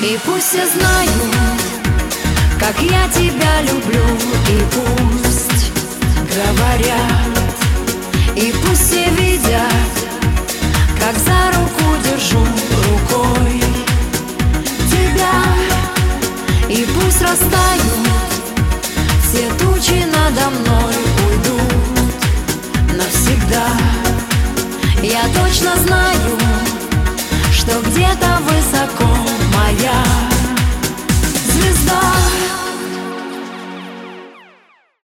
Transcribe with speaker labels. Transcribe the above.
Speaker 1: И пусть все знают, как я тебя люблю. И пусть говорят, и пусть все видят, как за руку держу рукой тебя. И пусть растают все тучи надо мной, уйдут навсегда. Я точно знаю,